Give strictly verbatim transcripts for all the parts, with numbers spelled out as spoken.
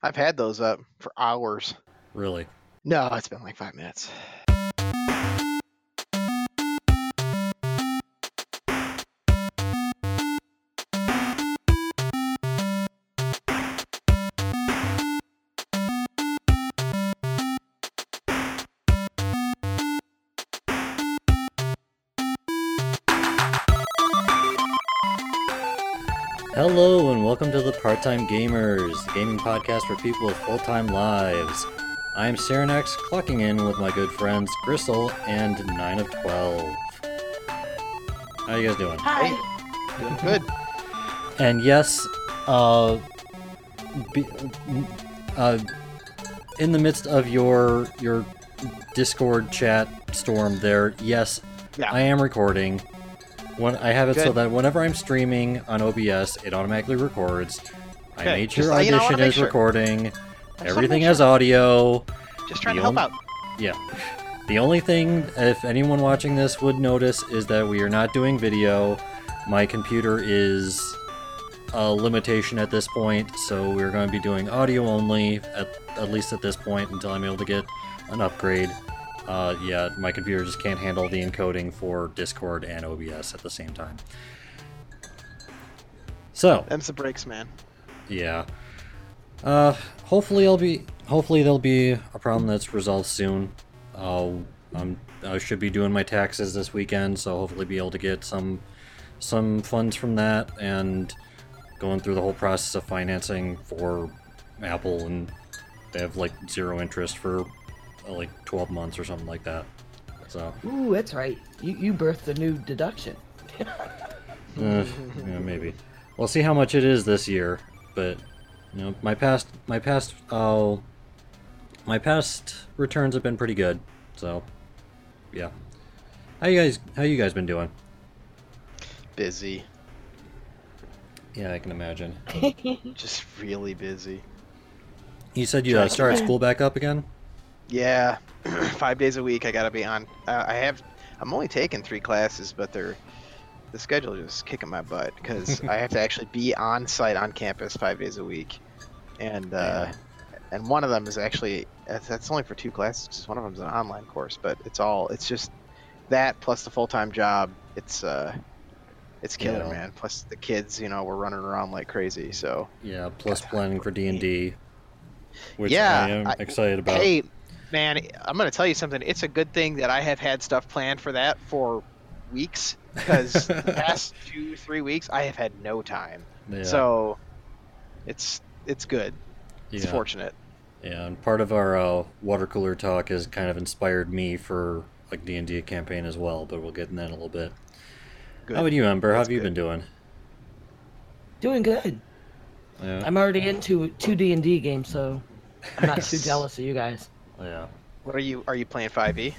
I've had those up for hours. Really? No, it's been like five minutes. Hello and welcome to the Part-Time Gamers, the gaming podcast for people with full-time lives. I'm Serenex, clocking in with my good friends Gristle and nine of twelve. How you guys doing? Hi. Doing good. And yes, uh, be, uh, in the midst of your your Discord chat storm there, yes, Yeah. I am recording. When I have it so Good. that whenever I'm streaming on O B S, it automatically records. I Okay, made just sure let you know, I Audition wanna make is sure. recording. just wanna Everything make has sure. audio. Just trying The to help only- out. Yeah. The only thing, if anyone watching this would notice, is that we are not doing video. My computer is a limitation at this point, so we're going to be doing audio only, at, at least at this point, until I'm able to get an upgrade. Uh, yeah, my computer just can't handle the encoding for Discord and O B S at the same time. So, Them's the breaks, man. yeah. Uh, hopefully I'll be. Hopefully there'll be a problem that's resolved soon. I'll. I'm. I should be doing my taxes this weekend, so hopefully be able to get some, some funds from that and going through the whole process of financing for Apple, and they have like zero interest for uh, like twelve months or something like that. So. Ooh, that's right. You you birthed a new deduction. Uh, yeah, maybe. We'll see how much it is this year, but you know, my past, my past, uh, my past returns have been pretty good. So, yeah. How you guys? How you guys been doing? Busy. Yeah, I can imagine. Just really busy. You said you uh, started school back up again? Yeah. Five days a week I gotta be on. Uh, I have. I'm only taking three classes, but they're the schedule is just kicking my butt because I have to actually be on site on campus five days a week, and uh, and one of them is actually that's that's only for two classes. 'Cause one of them is an online course, but it's all it's just that plus the full time job. It's uh, it's killer, Yeah. man. Plus the kids, you know, we're running around like crazy. So Yeah. Plus God, planning for D and D, which Yeah, I am I- excited about. hey, man, I'm gonna tell you something. It's a good thing that I have had stuff planned for that for weeks because the past two, three weeks I have had no time. Yeah. So it's it's good. It's yeah. fortunate. Yeah, and part of our uh, water cooler talk has kind of inspired me for like D and D campaign as well, but we'll get in that in a little bit. Good. How about you, Ember? How That's have you good. been doing? Doing good. Yeah. I'm already into two D and D games, so I'm not too Nice. jealous of you guys. Yeah. What are you? Are you playing five E?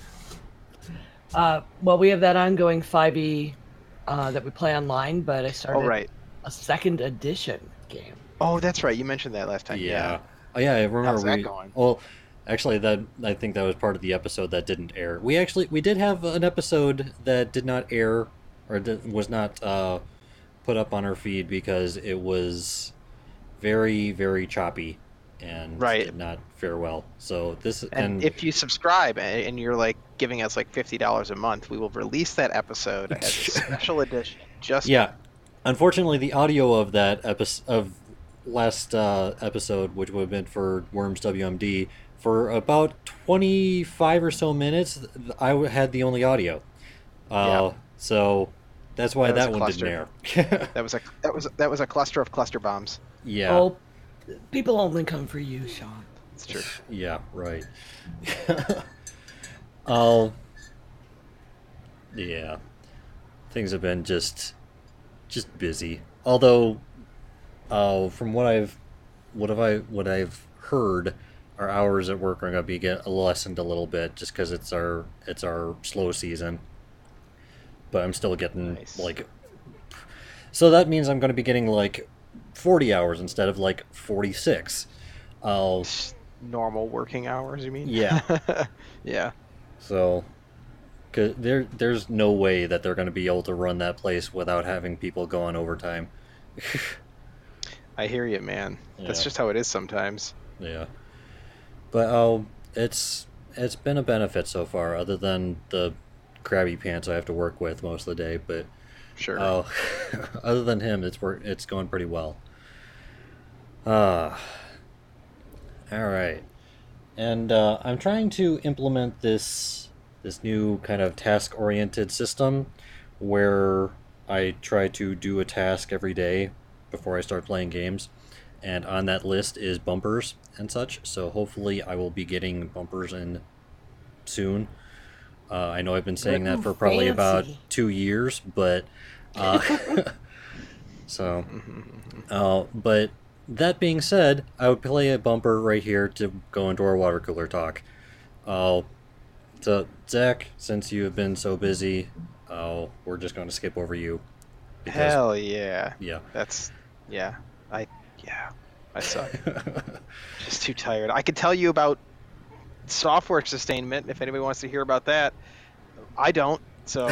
Uh, well, we have that ongoing five E uh, that we play online, but I started Oh right. a second edition game. Oh, that's right. You mentioned that last time. Yeah. Oh yeah, I remember How's that we. going? Well, actually, that I think that was part of the episode that didn't air. We actually we did have an episode that did not air or did, was not uh, put up on our feed because it was very very choppy and Right. did not fare well. So this And, and, if you subscribe and and you're like giving us like fifty dollars a month, we will release that episode as a special edition. Just yeah, unfortunately, the audio of that episode of last uh, episode, which would have been for Worms W M D, for about twenty-five or so minutes, I w- had the only audio. Uh, So that's why That was that, a one didn't air. that was a that was that was a cluster of cluster bombs. yeah. Oh, people only come for you, Sean. It's true. Yeah, right. Oh, yeah. Things have been just, just busy. Although, uh, from what I've, what have I, what I've heard, our hours at work are going to be get lessened a little bit just because it's our, it's our slow season. But I'm still getting Nice. like, so that means I'm going to be getting like forty hours instead of like forty-six. Uh, Normal working hours, you mean? Yeah. Yeah. So, cause there, there's no way that they're going to be able to run that place without having people go on overtime. I hear you, man. That's Yeah. just how it is sometimes. Yeah. But oh, it's it's been a benefit so far, other than the crabby pants I have to work with most of the day. But Sure. oh, other than him, it's work it's going pretty well. Ah, all right. And uh, I'm trying to implement this this new kind of task oriented system where I try to do a task every day before I start playing games. And on that list is bumpers and such. So hopefully I will be getting bumpers in soon. Uh, I know I've been saying that Ooh, for probably about fancy. two years, but uh, so uh, but that being said, I would play a bumper right here to go into our water cooler talk. Uh, so Zach, since you have been so busy, uh, we're just going to skip over you. Because, Hell yeah. yeah. That's yeah. I yeah. I suck. Just too tired. I could tell you about software sustainment if anybody wants to hear about that. I don't. So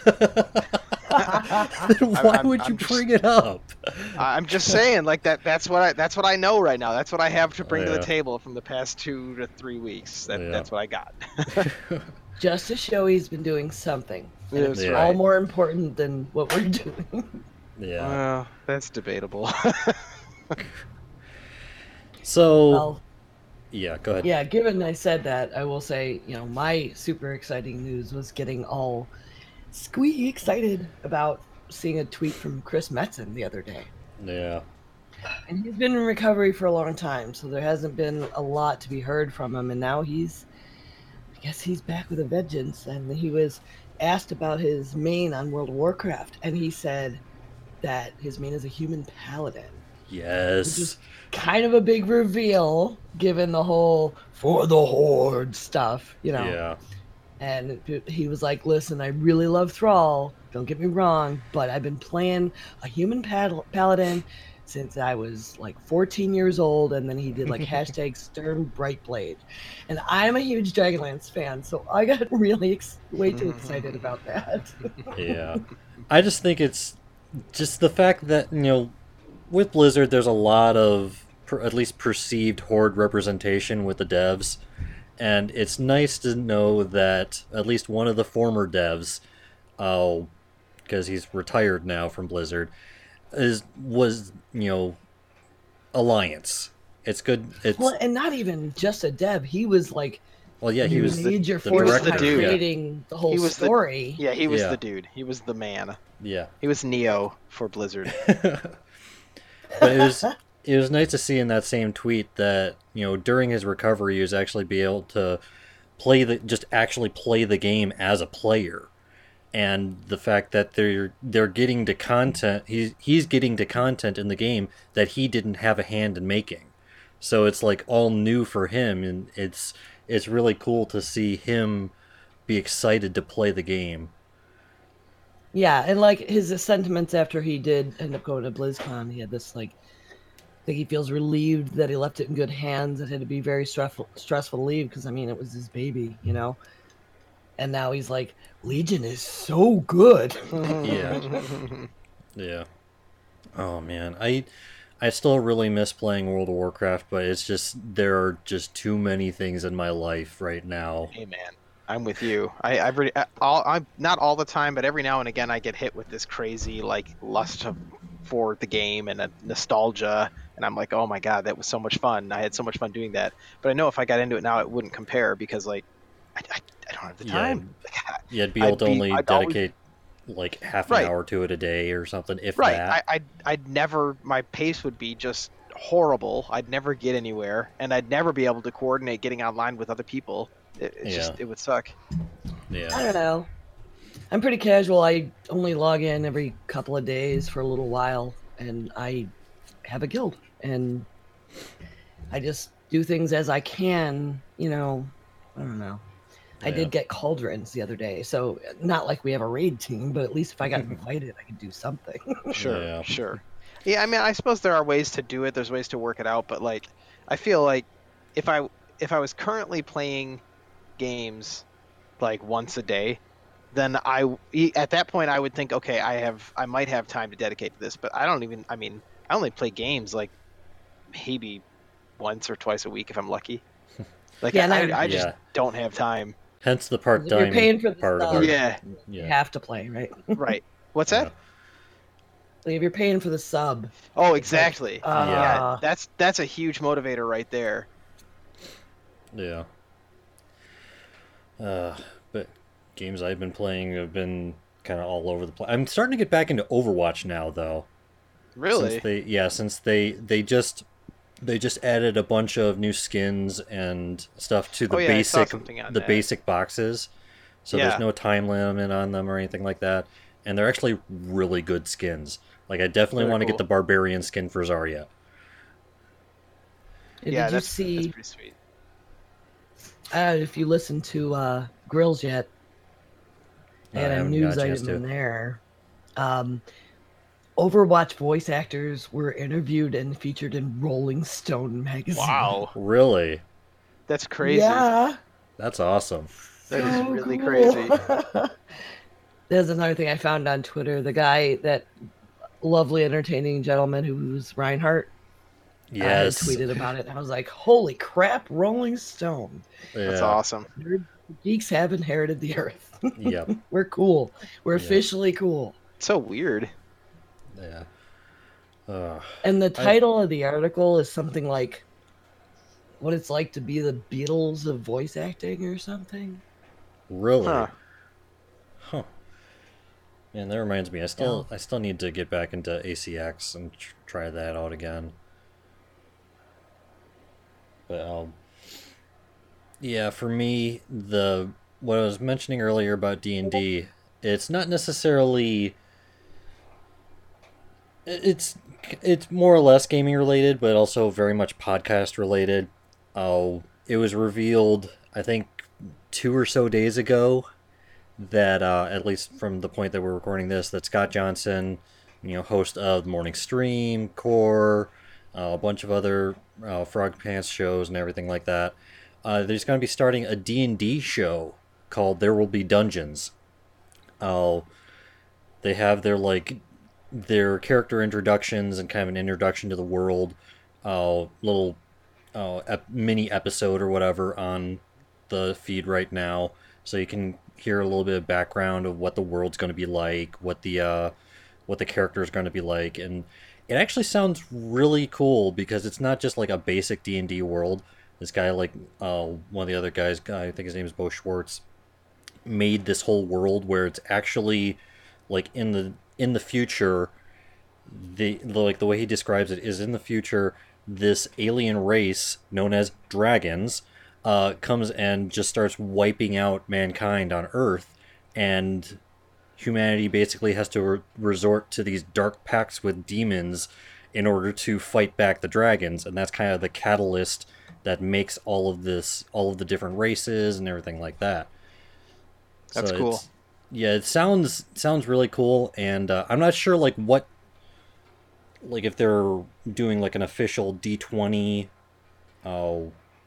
Then why I'm- would I'm you just- bring it up? I'm just saying, like that. That's what I. That's what I know right now. That's what I have to bring to Yeah. the table from the past two to three weeks. That, Yeah. That's what I got. Just to show he's been doing something. And That's it's right. all more important than what we're doing. Yeah. Well, that's debatable. So, Well, yeah, go ahead. yeah, given I said that, I will say, you know, my super exciting news was getting all squeaky excited about seeing a tweet from Chris Metzen the other day. Yeah. And he's been in recovery for a long time, so there hasn't been a lot to be heard from him. And now he's, I guess he's back with a vengeance. And he was asked about his main on World of Warcraft, and he said that his main is a human paladin. Yes. Which is kind of a big reveal, given the whole for the horde stuff, you know. Yeah. And it- he was like, "Listen, I really love Thrall. Don't get me wrong, but I've been playing a human pal- paladin since I was like fourteen years old." And then he did like hashtag Stern Brightblade, and I'm a huge Dragonlance fan, so I got really ex- way too excited about that. Yeah. I just think it's just the fact that, you know, with Blizzard, there's a lot of, per, at least perceived horde representation with the devs. And it's nice to know that at least one of the former devs, uh, because he's retired now from Blizzard, is was, you know, Alliance. It's good. It's Well, and not even just a dev. He was like well, yeah, he was the, major the force director. the dude. creating the whole He was the- story. Yeah, he was Yeah. the dude. He was the man. Yeah. He was Neo for Blizzard. But it was it was nice to see in that same tweet that, you know, during his recovery he was actually be able to play the just actually play the game as a player. And the fact that they're they're getting to content he's he's getting to content in the game that he didn't have a hand in making. So it's like all new for him, and it's it's really cool to see him be excited to play the game. Yeah, and like his sentiments after he did end up going to BlizzCon, he had this like, I think he feels relieved that he left it in good hands. It had to be very stressful, stressful to leave because I mean it was his baby, you know. And now he's like, Legion is so good. Yeah. Yeah. Oh man, I I still really miss playing World of Warcraft, but it's just there are just too many things in my life right now. Hey man, I'm with you. I I've really, I- all I'm not all the time, but every now and again I get hit with this crazy like lust of, for the game and a nostalgia, and I'm like, oh my god, that was so much fun. I had so much fun doing that. But I know if I got into it now, it wouldn't compare because like I, I, I don't have the Yeah. time. Yeah, I'd be able I'd to be- only I'd always- dedicate like half Right. an hour to it a day or something, if Right. that. I, I'd, I'd never, my pace would be just horrible. I'd never get anywhere, and I'd never be able to coordinate getting online with other people. It, it's just, Yeah. it would suck. I Yeah. don't know. I'm pretty casual. I only log in every couple of days for a little while, and I have a guild, and I just do things as I can. You know, I don't know. I Yeah. did get cauldrons the other day, so not like we have a raid team, but at least if I got invited, I could do something. Sure, Yeah. sure. Yeah, I mean, I suppose there are ways to do it. There's ways to work it out, but like, I feel like if I if I was currently playing games like once a day, then I e- at that point I would think, okay, I have I might have time to dedicate to this, but I don't even. I mean, I only play games like maybe once or twice a week if I'm lucky. Like Yeah, I, and I, I- I just Yeah. don't have time. Hence the If part-time you're paying for the part of sub, it. Yeah, you Yeah. have to play, right? right. What's Yeah. that? Like, if you're paying for the sub, Oh, it's like, exactly. uh, Yeah, that's that's a huge motivator right there. Yeah. Uh, but games I've been playing have been kind of all over the place. I'm starting to get back into Overwatch now, though. Really? Since they, yeah, since they they just they just added a bunch of new skins and stuff to the Oh, yeah, I saw basic something on the that. basic boxes. So Yeah. there's no time limit on them or anything like that, and they're actually really good skins. Like I definitely Very want to get cool. the Barbarian skin for Zarya. did yeah, you that's, see? that's pretty sweet. Uh, if you listen to uh, Grills yet, I and a haven't news got a chance item in to. there. Um, Overwatch voice actors were interviewed and featured in Rolling Stone magazine. Wow, Really, that's crazy. Yeah, that's awesome. That is so really cool. crazy. There's another thing I found on Twitter. The guy, that lovely, entertaining gentleman who's Reinhardt, Yes. uh, had tweeted about it. I was like, holy crap, Rolling Stone. That's Yeah. awesome. Nerd geeks have inherited the earth. Yep. We're cool. We're Yeah. officially cool. It's so weird. Yeah. Uh, And the title of the article is something like what it's like to be the Beatles of voice acting or something. really? Huh. Huh. Man, that reminds me. I still, I still need to get back into A C X and tr- try that out again. But um, yeah, for me, the what I was mentioning earlier about D and D, it's not necessarily. It's it's more or less gaming related, but also very much podcast related. Oh, it was revealed, I think, two or so days ago that, uh, at least from the point that we're recording this, that Scott Johnson, you know, host of the Morning Stream, Core, uh, a bunch of other uh, Frog Pants shows and everything like that, uh, there's going to be starting a D and D show called There Will Be Dungeons. Uh, they have their, like, their character introductions and kind of an introduction to the world, uh, little uh, ep- mini episode or whatever on the feed right now, so you can hear a little bit of background of what the world's going to be like, what the uh, what the character is going to be like, and it actually sounds really cool because it's not just like a basic D and D world. This guy, like uh, one of the other guys, I think his name is Bo Schwartz, made this whole world where it's actually like in the in the future. The, the like the way he describes it is in the future, this alien race known as dragons uh, comes and just starts wiping out mankind on Earth, and humanity basically has to re- resort to these dark pacts with demons in order to fight back the dragons, and that's kind of the catalyst that makes all of this, all of the different races and everything like that. That's So cool. it's- Yeah, it sounds sounds really cool, and uh, I'm not sure like what, like if they're doing like an official D twenty, uh,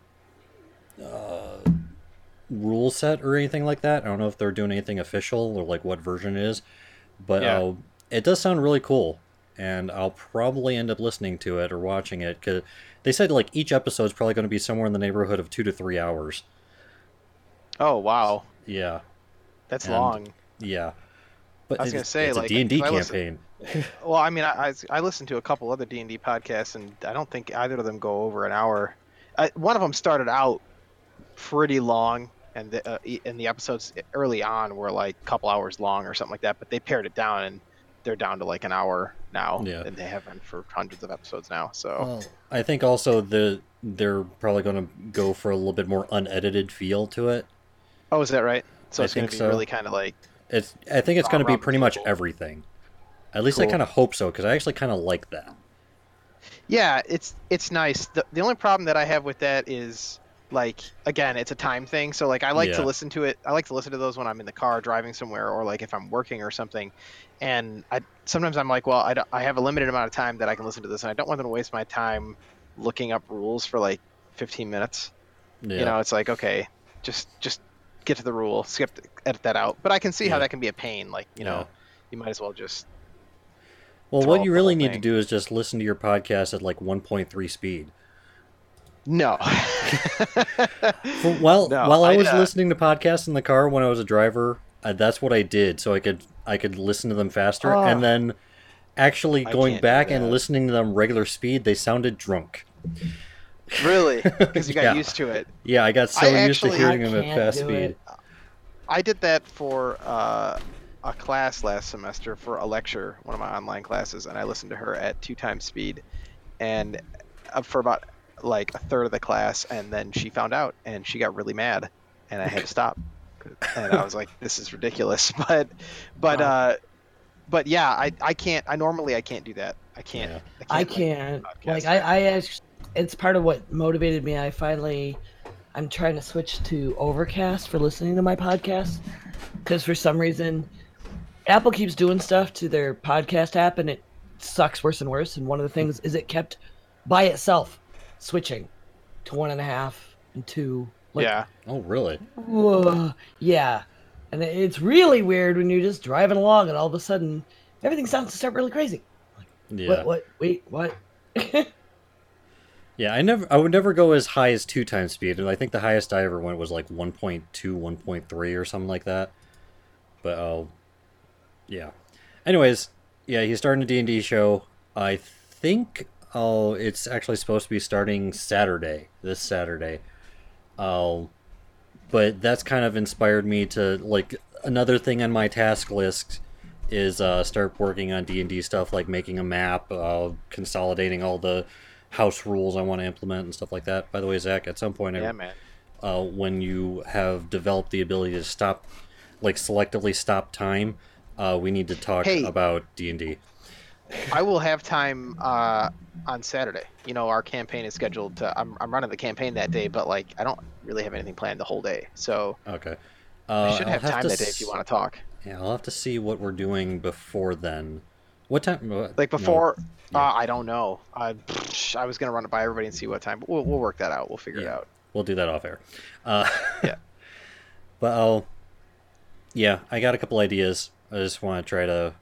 uh, rule set or anything like that. I don't know if they're doing anything official or like what version it is, but Yeah. uh, it does sound really cool, and I'll probably end up listening to it or watching it because they said like each episode is probably going to be somewhere in the neighborhood of two to three hours. Oh wow, Yeah, that's And- long. yeah. But I was gonna it's, say, it's like, a D and D 'cause I listen- campaign. Well, I mean, I, I I listened to a couple other D and D podcasts, and I don't think either of them go over an hour. I, one of them started out pretty long, and the uh, e- and the episodes early on were like a couple hours long or something like that. But they pared it down, and they're down to like an hour now, Yeah. and they have been for hundreds of episodes now. So Well, I think also the they're probably going to go for a little bit more unedited feel to it. oh, is that right? So I it's going think to be so. really kind of like It's I think it's going to be Around the pretty much table. everything. At least I Cool. kind of hope so because I actually kind of like that. yeah, it's it's nice. The the only problem that I have with that is like again, it's a time thing. So like I like to Yeah. listen to it. I like to listen to those when I'm in the car driving somewhere or like if I'm working or something. And I sometimes I'm like, well, I, don't- I have a limited amount of time that I can listen to this, and I don't want them to waste my time looking up rules for like fifteen minutes. Yeah. You know, it's like okay, just just get to the rule, skip edit that out. But I can see how Yeah. that can be a pain. Like you know, Yeah. you might as well just Well, throw what up you the really whole need to thing. do is just listen to your podcast at like one point three speed. No. For, while No, while I I, was uh, listening to podcasts in the car when I was a driver, uh, that's what I did, so I could I could listen to them faster, Oh. and then actually I going can't do back and that. listening to them regular speed, they sounded drunk. Really? Because you got Yeah. used to it. Yeah, I got so I used to actually- hearing I them at can't fast do speed. it. I did that for uh, a class last semester for a lecture, one of my online classes, and I listened to her at two times speed, and uh, for about like a third of the class, and then she found out, and she got really mad, and I had to stop, and I was like, "This is ridiculous." But, but, Wow. uh, but yeah, I, I can't. I normally I can't do that. I can't. Yeah. I can't. I can't. podcast Like I, right. I actually, it's part of what motivated me. I finally, I'm trying to switch to Overcast for listening to my podcast because for some reason, Apple keeps doing stuff to their podcast app and it sucks worse and worse. And one of the things is it kept by itself switching to one and a half and two. Like, yeah. Oh, really? whoa, yeah. And it- it's really weird when you're just driving along and all of a sudden everything sounds to start really crazy. Yeah. What? What? Wait, what? Yeah, I never I would never go as high as two times speed, and I think the highest I ever went was like one point two, one point three or something like that. But oh, yeah. Anyways, yeah, he's starting a D and D show. I think oh, it's actually supposed to be starting Saturday, this Saturday. Oh, but that's kind of inspired me to like another thing on my task list is uh, start working on D and D stuff like making a map, uh, consolidating all the house rules I want to implement and stuff like that. By the way, Zach, at some point, I, Yeah, man. uh, when you have developed the ability to stop, like selectively stop time, uh, we need to talk Hey. about D and D. I will have time uh, on Saturday. You know, our campaign is scheduled to. I'm, I'm running the campaign that day, but like I don't really have anything planned the whole day, so Okay. I Uh, should I'll have time to that day if you s- want to talk. Yeah, I'll have to see what we're doing before then. What time? uh, Like no, before, yeah. uh, I don't know. I I was gonna run it by everybody and see what time, but we'll we'll work that out. We'll figure it Yeah. out. We'll do that off air. Uh, Yeah. But I'll. Yeah, I got a couple ideas. I just want to try to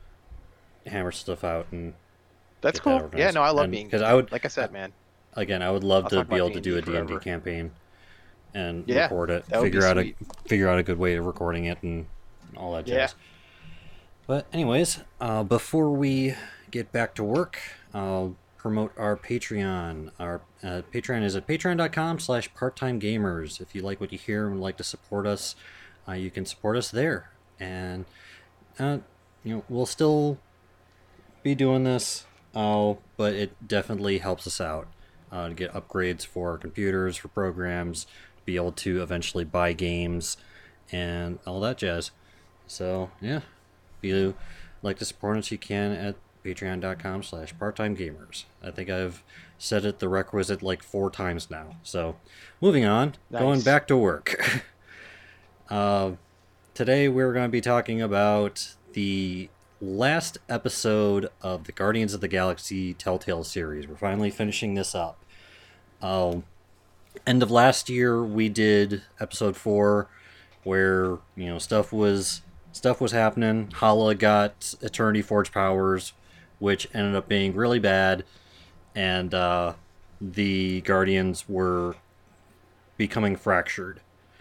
hammer stuff out and That's get that cool. Yeah, organized. no, I love And- being. 'cause I would, Like I said, man. again, I would love I'll to talk be about able to do a D and D D and D forever. campaign and Yeah, record it, that would be figure out sweet. a figure out a good way of recording it and all that Yeah. jazz. But anyways, uh, before we get back to work, I'll promote our Patreon. Our uh, Patreon is at patreon.com slash part-time gamers. If you like what you hear and would like to support us, uh, you can support us there. And uh, you know, we'll still be doing this, uh, but it definitely helps us out uh, to get upgrades for our computers, for programs, be able to eventually buy games, and all that jazz. So yeah, if you like to support us, you can at patreon.com slash part-time gamers. I think I've said it the requisite like four times now. So moving on, going Nice. back to work. uh, today we're going to be talking about the last episode of the Guardians of the Galaxy Telltale series. We're finally finishing this up. Um, end of last year we did episode four, where you know stuff was stuff was happening. Hala got Eternity Forge powers, which ended up being really bad, and uh, the Guardians were becoming fractured.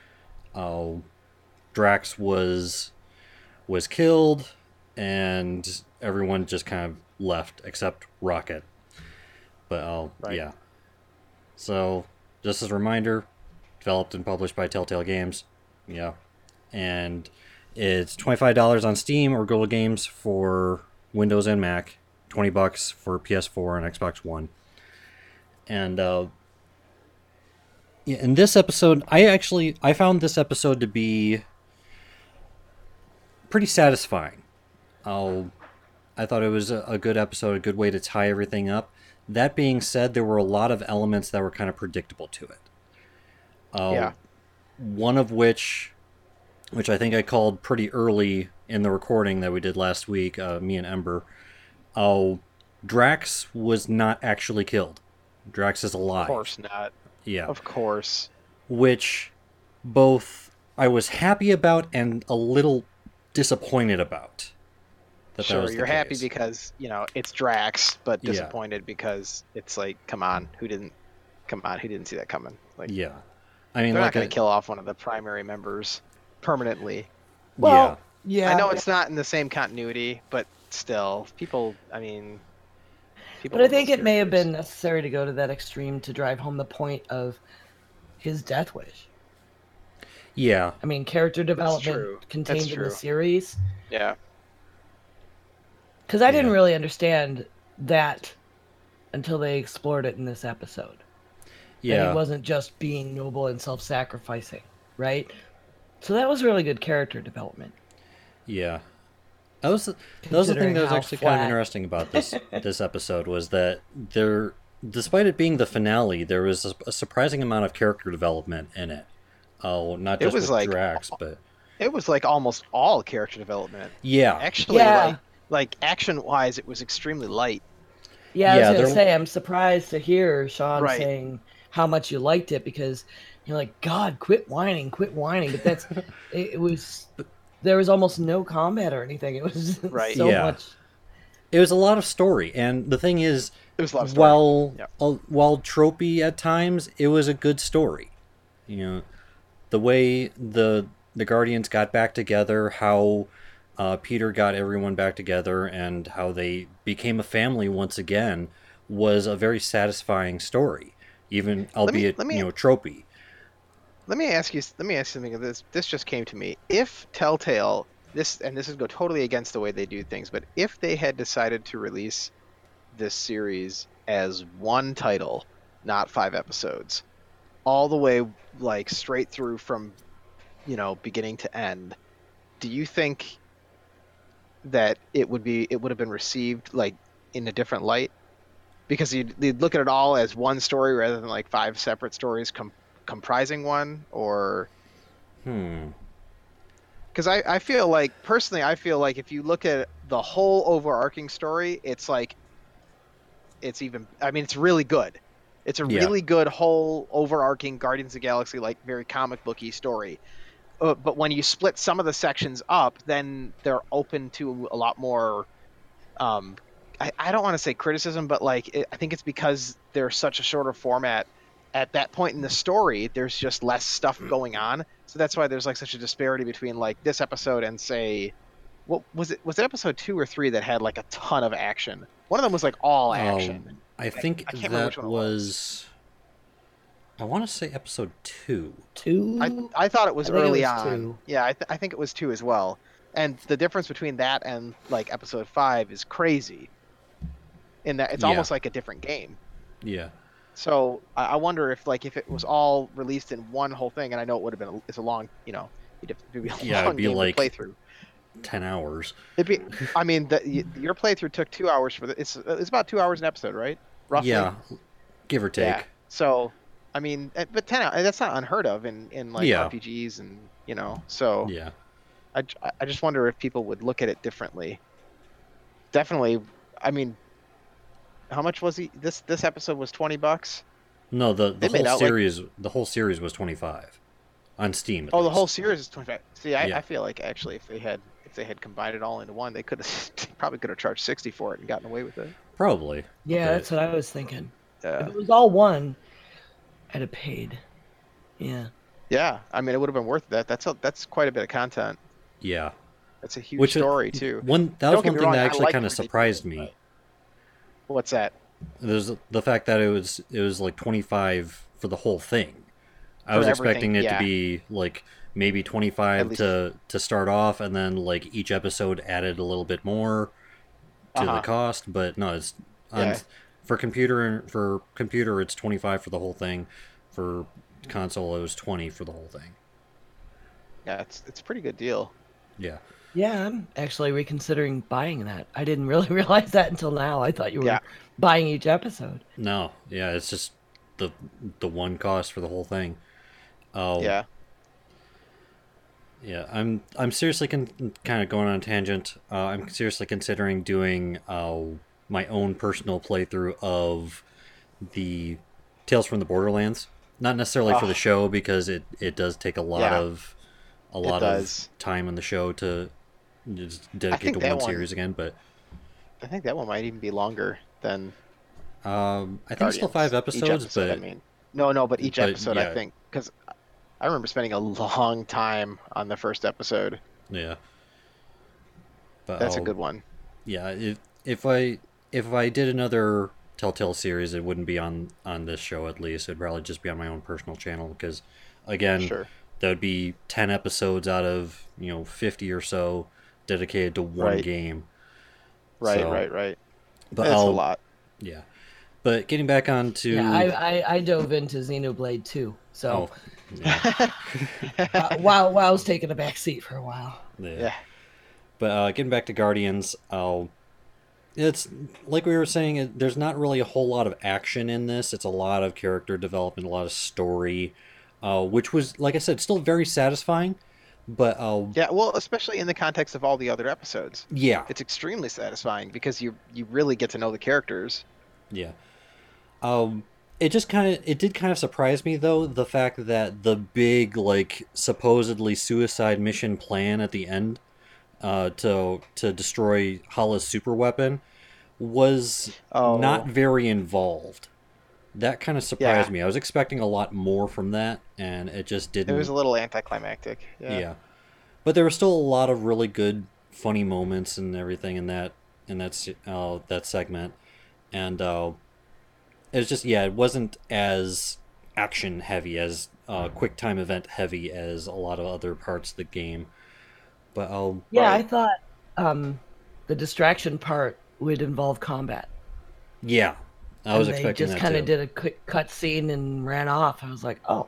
Uh, Drax was was killed, and everyone just kind of left except Rocket. But uh, Right. yeah. So, just as a reminder, developed and published by Telltale Games. Yeah. And it's twenty-five dollars on Steam or Google Games for Windows and Mac, twenty bucks for P S four and Xbox One. And uh, yeah, in this episode, I actually I found this episode to be pretty satisfying. Oh, I thought it was a, a good episode, a good way to tie everything up. That being said, there were a lot of elements that were kind of predictable to it. Uh, Yeah. One of which, which I think I called pretty early in the recording that we did last week, uh, me and Ember. Oh, Drax was not actually killed. Drax is alive. Of course not. Yeah. Of course. Which both I was happy about and a little disappointed about. That that Sure, was the you're happy case. because you know it's Drax, but Yeah. disappointed because it's like, come on, who didn't come on, who didn't see that coming? Like, Yeah, I mean, they're like not going a, to kill off one of the primary members permanently. Well, yeah. I know it's not in the same continuity, but still, people. I mean, people. But I love think those it may have characters. been necessary to go to that extreme to drive home the point of his death wish. yeah, I mean, character development true. contained That's in the true. series. Yeah. Because I didn't Yeah. really understand that until they explored it in this episode. That yeah. he wasn't just being noble and self-sacrificing, right? So that was really good character development. Yeah, that was the, that was the thing Considering that was how actually kind of flat- interesting about this this episode was that there, despite it being the finale, there was a, a surprising amount of character development in it. Oh, not It just was with like- Drax, but It was like almost all character development. yeah, Actually, Yeah. like like action-wise, it was extremely light. Yeah, I Yeah, was gonna there- say I'm surprised to hear Sean Right. saying how much you liked it because you're like, God, quit whining, quit whining. But that's it, it was there was almost no combat or anything. It was Right. so Yeah. much. it was a lot of story, and the thing is, It was a lot of story. while Yep. uh, while tropey at times, it was a good story. You know, the way the the Guardians got back together, how uh, Peter got everyone back together, and how they became a family once again was a very satisfying story, even albeit let me- you know tropey. Let me ask you. Let me ask you something. This this just came to me. If Telltale, this and this would go totally against the way they do things, but if they had decided to release this series as one title, not five episodes, all the way like straight through from, you know, beginning to end, do you think that it would be it would have been received like in a different light? Because you'd, you'd look at it all as one story rather than like five separate stories com- comprising one, or Hmm. because I, I feel like personally I feel like if you look at the whole overarching story, it's like it's even I mean it's really good. It's a Yeah. really good whole overarching Guardians of the Galaxy like very comic booky story. Uh, but when you split some of the sections up, then they're open to a lot more. Um, I, I don't want to say criticism, but like it, I think it's because they're such a shorter format. At that point in the story, there's just less stuff going on, so that's why there's like such a disparity between like this episode and say, what was it? Was it episode two or three that had like a ton of action? One of them was like all action. Um, I think I can't remember which that one it was. was. I want to say episode two. Two. I I thought it was I think it early was on. two. Yeah, I, th- I think it was two as well. And the difference between that and like episode five is crazy. In that it's Yeah. almost like a different game. Yeah. So I, I wonder if like if it was all released in one whole thing, and I know it would have been a, it's a long, you know, it'd be a Yeah, it'd long be game like- to play through. Ten hours. It'd be, I mean, the, y- your playthrough took two hours for the. It's it's about two hours an episode, right? Roughly. Yeah, give or take. Yeah. So, I mean, eh, but ten hours, that's not unheard of in in like Yeah. R P Gs and you know. So Yeah. I, j- I just wonder if people would look at it differently. Definitely, I mean, how much was he? This this episode was twenty bucks. No, the, the They made whole out like- series the whole series was twenty five on Steam. at Oh, the least. whole series is twenty five. See, I, Yeah. I feel like actually, if they had if they had combined it all into one, they could have probably could have charged sixty for it and gotten away with it. Probably. Yeah, but- that's what I was thinking. If Yeah, it was all one, I'd have paid. Yeah. yeah. I mean, it would have been worth that. That's a, that's quite a bit of content. Yeah. That's a huge Which it- story too. One that Don't was get one me thing wrong, that I actually like kind of what they did, surprised me. What's that? There's the fact that it was it was like twenty five for the whole thing. I For was everything, expecting it yeah. to be like maybe twenty five least- to to start off, and then like each episode added a little bit more to Uh-huh. the cost. But no, it's on, Yeah. for computer for computer it's twenty five for the whole thing. For console, it was twenty for the whole thing. Yeah, it's it's a pretty good deal. Yeah. Yeah, I'm actually reconsidering buying that. I didn't really realize that until now. I thought you were Yeah. buying each episode. No, yeah, it's just the the one cost for the whole thing. Oh, Yeah. yeah. I'm I'm seriously con- kind of going on a tangent. Uh, I'm seriously considering doing uh, my own personal playthrough of the Tales from the Borderlands. Not necessarily for Oh. the show because it, it does take a lot Yeah. of a lot of does. time on the show to just dedicate think to that one one- series again. But I think that one might even be longer than um, I think it's still five Guardians. Each episodes, episode, but I mean, No, no, but each But episode, I yeah, think, because I remember spending a long time on the first episode. yeah. But That's a I'll good one. yeah, if if I if I did another Telltale series, it wouldn't be on on this show at least. It'd probably just be on my own personal channel because, again, Sure. that would be ten episodes out of you know fifty or so dedicated to one Right. game. Right, So, right, right. but That's a I'll lot. yeah. But getting back on to Yeah, I, I, I dove into Xenoblade too. So oh yeah, uh, WoW WoW's taking a back seat for a while. yeah. Yeah. But uh, getting back to Guardians, I'll it's like we were saying. it- There's not really a whole lot of action in this. It's a lot of character development, a lot of story, uh, which was, like I said, still very satisfying. But uh, Yeah, well, especially in the context of all the other episodes. yeah, It's extremely satisfying because you you really get to know the characters. yeah. Um, it just kind of it did kind of surprise me though the fact that the big like supposedly suicide mission plan at the end, uh, to to destroy Hala's super weapon, was Oh. not very involved. That kind of surprised Yeah. me. I was expecting a lot more from that, and it just It didn't. was a little anticlimactic. yeah. Yeah. But there were still a lot of really good, funny moments and everything in that in that se- uh, that segment, and uh, it was just yeah, it wasn't as action heavy as uh, quick time event heavy as a lot of other parts of the game. But I'll Yeah, I Right. thought um, the distraction part would involve combat. yeah, I was and expecting they just that kind too. of did a quick cut scene and ran off. I was like, oh.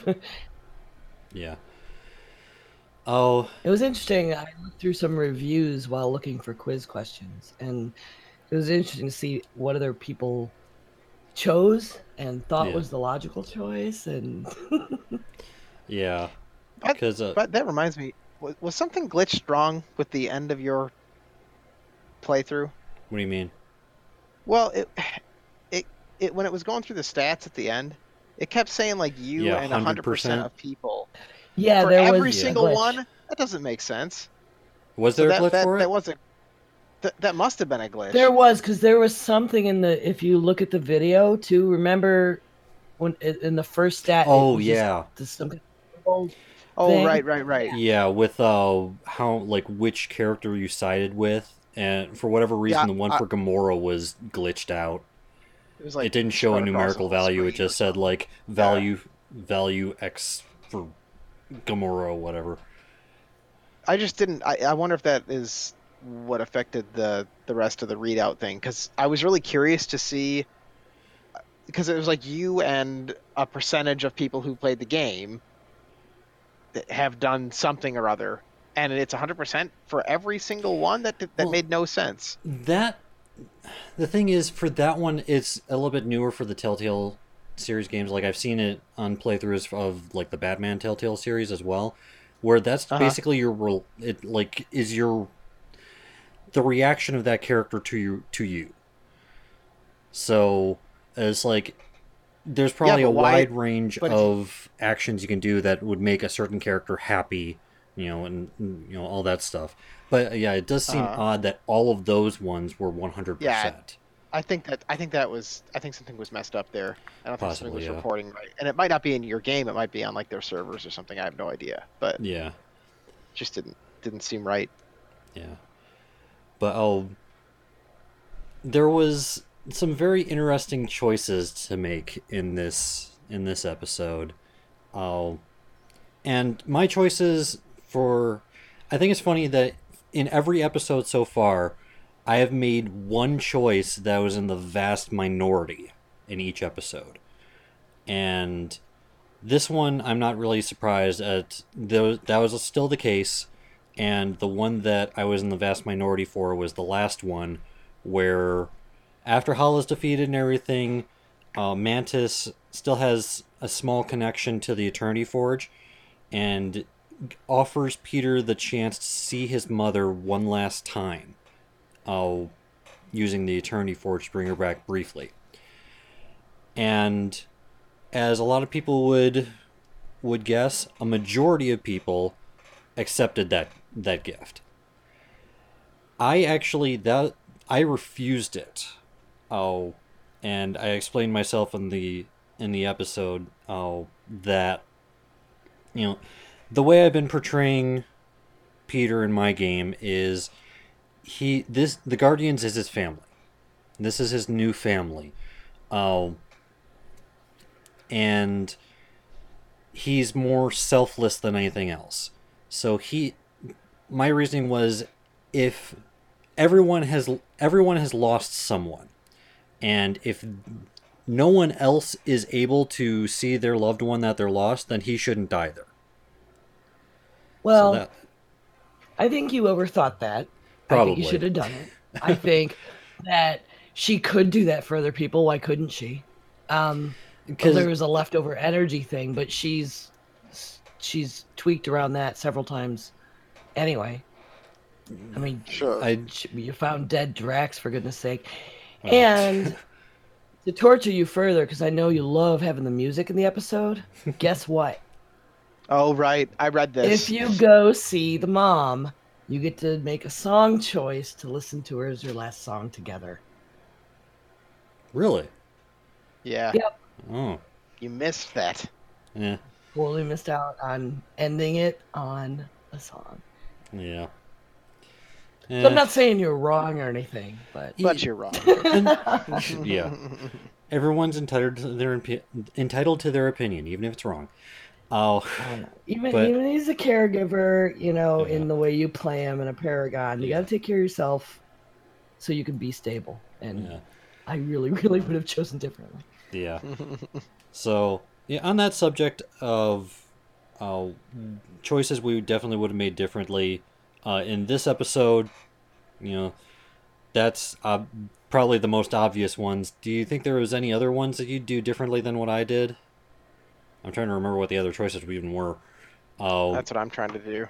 Yeah. Oh, It was interesting. I looked through some reviews while looking for quiz questions, and it was interesting to see what other people chose and thought Yeah. was the logical choice. And yeah. But, Because uh, but that reminds me, was, was something glitched wrong with the end of your playthrough? what do you mean? Well, it it it when it was going through the stats at the end, it kept saying like you Yeah, and one hundred percent one hundred percent. of people. yeah, For there every was a single glitch. one? That doesn't make sense. Was So there a that glitch that, for it? that wasn't that, that must have been a glitch. There was, because there was something in the. If you look at the video too, remember when in the first stat. it Oh was just yeah. the- some old Oh, thing. right, right, right. Yeah, with uh how like which character you sided with, and for whatever reason Yeah, the one I- for Gamora was glitched out. It was like It didn't show a spread across numerical the whole value. It screen or just said something. like value value X for Gamora or whatever. I just didn't. I, I wonder if that is what affected the the rest of the readout thing, because I was really curious to see, because it was like you and a percentage of people who played the game that have done something or other, and it's one hundred percent for every single one. That that Well- made no sense. That the thing is for that one, it's a little bit newer for the Telltale series games. Like I've seen it on playthroughs of like the Batman Telltale series as well, where that's Uh-huh. basically your rel- it like is your the reaction of that character to you to you. So it's like there's probably but a why- wide range but if- of actions you can do that would make a certain character happy, you know, and you know all that stuff. But yeah, it does seem Uh-huh. odd that all of those ones were one hundred percent. I think that I think that was I think something was messed up there. I don't think Possibly, something was yeah. reporting right, and it might not be in your game. It might be on like their servers or something. I have no idea, but it Yeah, just didn't didn't seem right. yeah. But oh, there was some very interesting choices to make in this in this episode. Oh, and my choices for I think it's funny that in every episode so far, I have made one choice that was in the vast minority in each episode. And this one, I'm not really surprised at. Those, that was still the case. And the one that I was in the vast minority for was the last one, where after Hala's defeated and everything, uh, Mantis still has a small connection to the Eternity Forge and offers Peter the chance to see his mother one last time, uh, using the Eternity Forge to bring her back briefly. And as a lot of people would would guess, a majority of people accepted that that gift. I actually that I refused it. Oh, and I explained myself in the in the episode uh, that, you know, the way I've been portraying Peter in my game is he this the Guardians is his family. This is his new family. Uh, and he's more selfless than anything else. So he my reasoning was if everyone has everyone has lost someone, and if no one else is able to see their loved one that they're lost, then he shouldn't either. Well, so that, I think you overthought that. Probably. I think you should have done it. I think that she could do that for other people. Why couldn't she? Um, because there was a leftover energy thing, but she's she's tweaked around that several times. Anyway, I mean, Sure. I, you found dead Drax, for goodness sake. Well. And to torture you further, because I know you love having the music in the episode, guess what? Oh, right. I read this. If you go see the mom, you get to make a song choice to listen to her as your last song together. really? Yeah. Yep. Oh, You missed that. yeah, Totally missed out on ending it on a song. yeah. So I'm not saying you're wrong or anything, but But you're wrong. Yeah. Everyone's entitled to their impi- entitled to their opinion, even if it's wrong. Oh, even But- even he's a caregiver, you know, Yeah. in the way you play him in a Paragon, you Yeah. got to take care of yourself so you can be stable. And yeah, I really, really would have chosen differently. yeah. So, yeah, on that subject of uh, choices we definitely would have made differently, uh, in this episode, you know, that's uh, probably the most obvious ones. Do you think there was any other ones that you'd do differently than what I did? I'm trying to remember what the other choices even were. Oh, That's what I'm trying to do.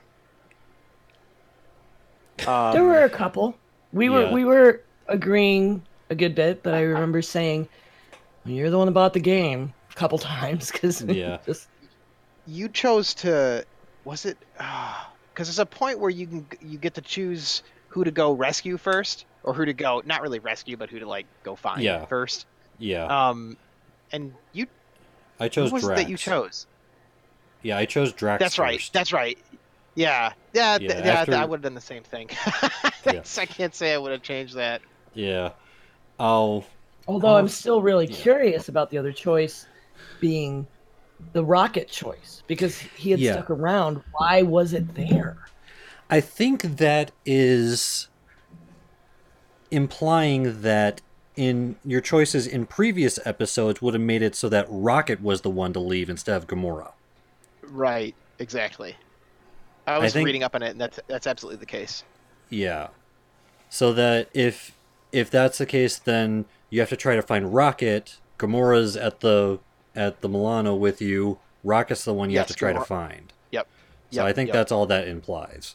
Um, There were a couple. We were yeah. we were agreeing a good bit, but I remember saying, well, "You're the one that bought the game" a couple times because Yeah. just you chose to. Was it? Because there's a point where you can you get to choose who to go rescue first, or who to go not really rescue, but who to like go find Yeah. first. yeah. Um, and you I chose who was Drax. it that you chose? Yeah, I chose Drax. That's right. first. That's right. Yeah. Yeah. th- Yeah, yeah after- I would have done the same thing. Thanks, I can't say I would have changed that. Yeah. Oh, although Oh, I'm still really yeah. curious about the other choice being the Rocket choice because he had Yeah. stuck around. Why was it there? I think that is implying that in your choices in previous episodes would have made it so that Rocket was the one to leave instead of Gamora. Right. Exactly. I was think- reading up on it, and that's that's absolutely the case. Yeah. So that if if that's the case, then you have to try to find Rocket. Gamora's at the at the Milano with you. Rocket's the one you have Yes, to try to Gamora- find. Yep. So Yep, I think yep. that's all that implies.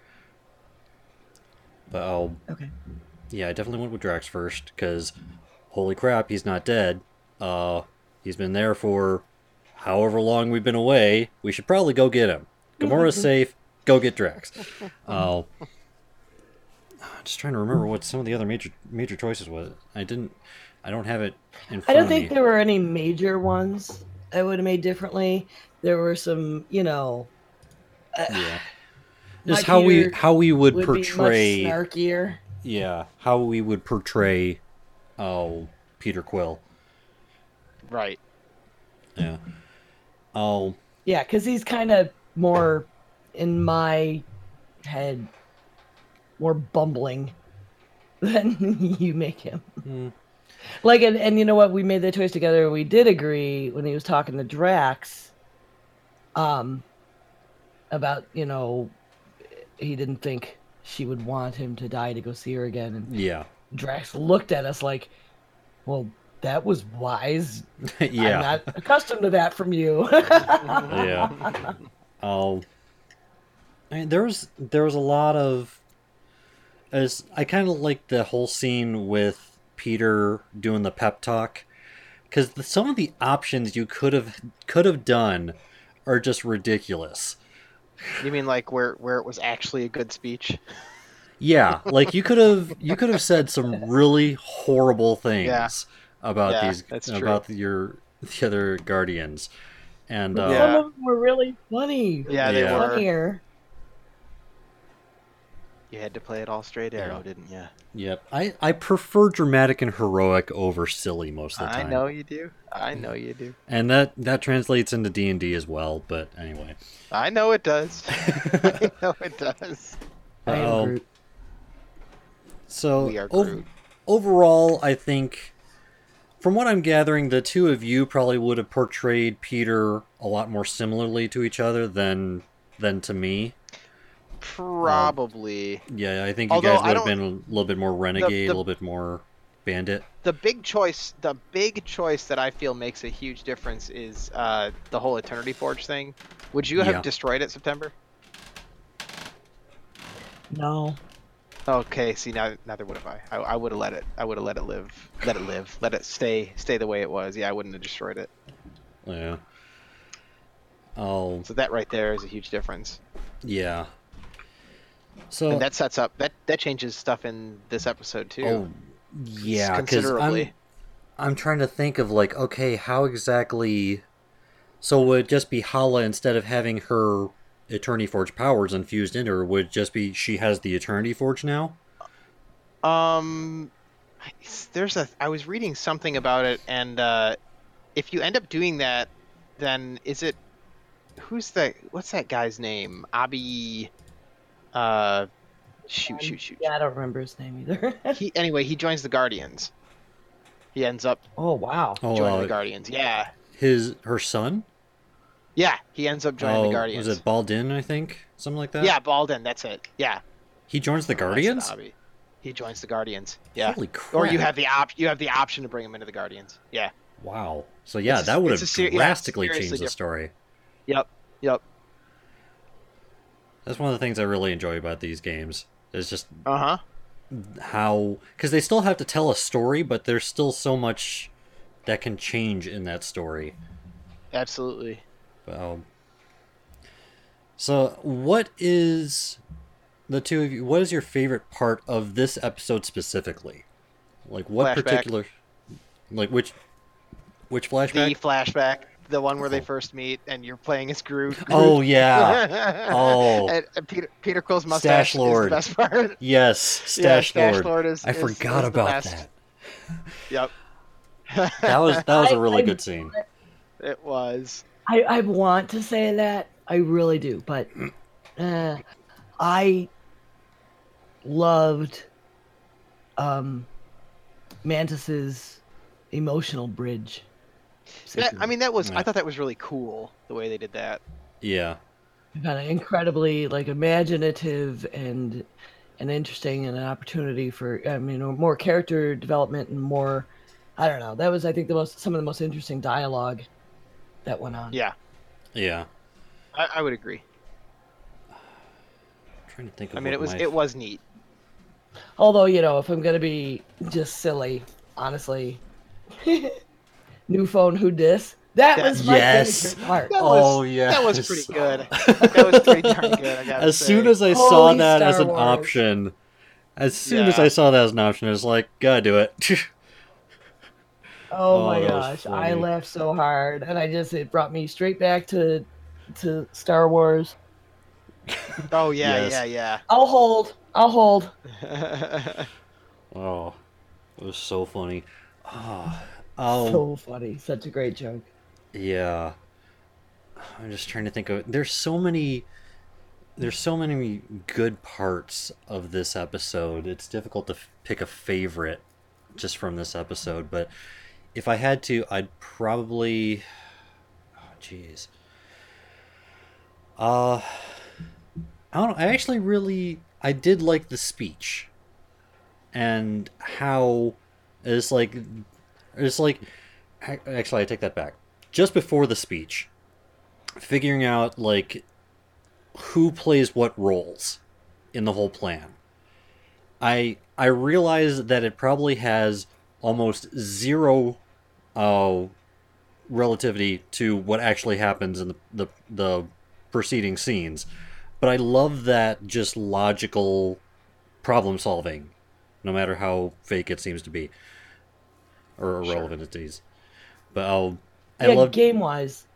But I'll Okay. Yeah, I definitely went with Drax first, because holy crap, he's not dead. Uh, he's been there for however long we've been away. We should probably go get him. Gamora's safe. Go get Drax. Uh, just trying to remember what some of the other major major choices was. I didn't. I don't have it in front I don't of think me. there were any major ones I would have made differently. There were some, you know, Yeah. my Just how we Peter how we would, would portray. be much snarkier. Yeah, how we would portray. Oh, Peter Quill. Right. Yeah. Oh. Yeah, because he's kind of more, in my head, more bumbling than you make him. Hmm. Like, and, and you know what? We made that choice together. We did agree when he was talking to Drax um, about, you know, he didn't think she would want him to die to go see her again. And Yeah. Drax looked at us like, well, that was wise. Yeah. I'm not accustomed to that from you. Yeah. Oh, I mean, there was there was a lot of, as I kind of like the whole scene with Peter doing the pep talk, because some of the options you could have could have done are just ridiculous. You mean like where where it was actually a good speech? Yeah, like you could have you could have said some really horrible things Yeah. about Yeah, these that's true. about your the other Guardians, and uh, Yeah. Some of them were really funny. Yeah, they Yeah. were. Funnier. You had to play it all straight arrow, Yeah. didn't you? yep, I I prefer dramatic and heroic over silly most of the I time. know you do. I know you do. And that that translates into D and D as well. But anyway, I know it does. I know it does. I am Um, Groot. so We are ov- Groot. overall, I think, from what I'm gathering, the two of you probably would have portrayed Peter a lot more similarly to each other than than to me. Probably. Yeah, I think you Although guys I would have don't- been a little bit more renegade, the- a little bit more bandit. The big choice, the big choice that I feel makes a huge difference is uh, the whole Eternity Forge thing. Would you have Yeah. destroyed it, September? No. Okay, see now, neither would have I. I, I would have let it. I would have let it live. Let it live. Let it stay, stay the way it was. Yeah, I wouldn't have destroyed it. Yeah. Oh, So that right there is a huge difference. yeah. So And that sets up that that changes stuff in this episode too. oh, yeah, because considerably. I'm I'm trying to think of like, okay, how exactly? So would it just be Hala instead of having her Eternity Forge powers infused into her? Would it just be she has the Eternity Forge now? Um, there's a. I was reading something about it, and uh, if you end up doing that, then is it? Who's the? What's that guy's name? Abi. Uh, shoot, shoot, shoot. Yeah, I don't remember his name either. He anyway. He joins the Guardians. He ends up Oh wow. Oh, joining uh, the Guardians. Yeah, his her son. yeah. He ends up joining Oh, the Guardians. was it Baldin? I think something like that. Yeah, Baldwin. That's it. Yeah. he joins the Oh, I said Guardians. Abi. He joins the Guardians. Yeah. Holy crap! Or you have the op. You have the option to bring him into the Guardians. Yeah. wow. So yeah, It's- that would it's have a ser- yeah, drastically seriously changed the different. story. Yep. Yep. That's one of the things I really enjoy about these games. Is just Uh huh. how, because they still have to tell a story, but there's still so much that can change in that story. Absolutely. Um, so, what is the two of you? What is your favorite part of this episode specifically? Like, what Flashback. particular? Like which? Which flashback? The flashback, the one where they first meet, and you're playing as Groot. Oh yeah. Oh. and, and Peter Peter Quill's mustache Stash Lord. is the best part. Yes, Stash yeah, Lord. Stash Lord is. I is- forgot is the about best. that. Yep. That was that was a I- really I- good scene. It was. I, I want to say that. I really do, but uh, I loved um, Mantis's emotional bridge. That, I mean, that was. Yeah. I thought that was really cool the way they did that. Yeah. kind of incredibly like imaginative and and interesting, and an opportunity for I mean more character development and more. I don't know. That was I think the most some of the most interesting dialogue that went on. Yeah, Yeah. I, I would agree. I'm trying to think of I mean, it what was my- it was neat. Although, you know, if I'm gonna be just silly, honestly, new phone, who dis? That That- was my Yes. favorite part. That was, Oh, That was yes. pretty good. That was pretty darn good. I gotta As say. soon as I saw Holy that as Star an Wars. option, as soon as Yeah. I saw that as an option, I was like, gotta do it. Oh, Oh, my that was gosh, I funny. laughed so hard, and I just it brought me straight back to to Star Wars. Oh yeah, Yes. yeah, I'll hold. I'll hold. yeah. Oh, it was so funny. Oh, oh So funny. Such a great joke. yeah. I'm just trying to think of. There's so many. There's so many good parts of this episode. It's difficult to f- pick a favorite just from this episode, but if I had to, I'd probably. Oh, jeez. Uh, I don't know. I actually really, I did like the speech, and how it's like, it's like. ac- Actually, I take that back. Just before the speech, figuring out like who plays what roles in the whole plan. I I realize that it probably has almost zero uh, relativity to what actually happens in the, the the preceding scenes, but I love that just logical problem solving, no matter how fake it seems to be or Sure. irrelevant it is. But I'll, I yeah, loved. game wise.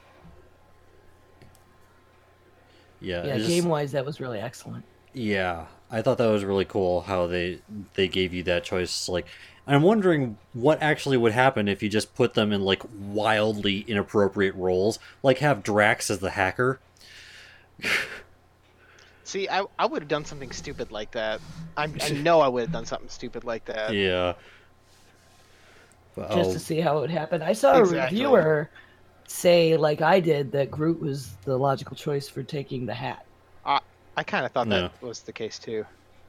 Yeah, Yeah, it just, game wise, that was really excellent. yeah, I thought that was really cool how they they gave you that choice. Like, I'm wondering what actually would happen if you just put them in like wildly inappropriate roles, like have Drax as the hacker. See, I I would have done something stupid like that. I I know I would have done something stupid like that. Yeah. Just Oh, to see how it would happen. I saw Exactly. a reviewer say, like I did, that Groot was the logical choice for taking the hat. I I kind of thought No. that was the case too.